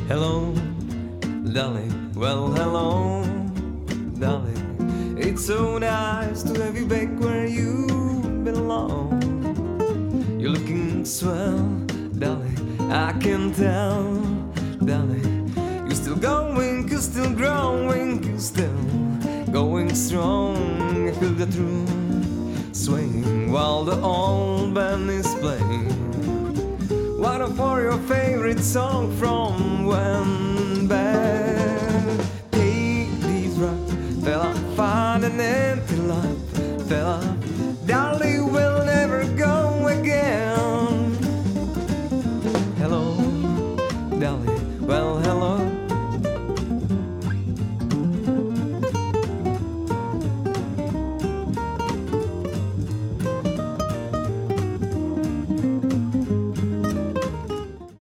Hello, darling, well, hello, darling. It's so nice to have you back where you belong. You're looking swell, darling, I can tell, darling. You're still going, you're still growing, you're still going strong. I feel the truth swaying while the old band is playing. What up for your favorite song from when back? Take these rocks, fella, find an empty lot, fella.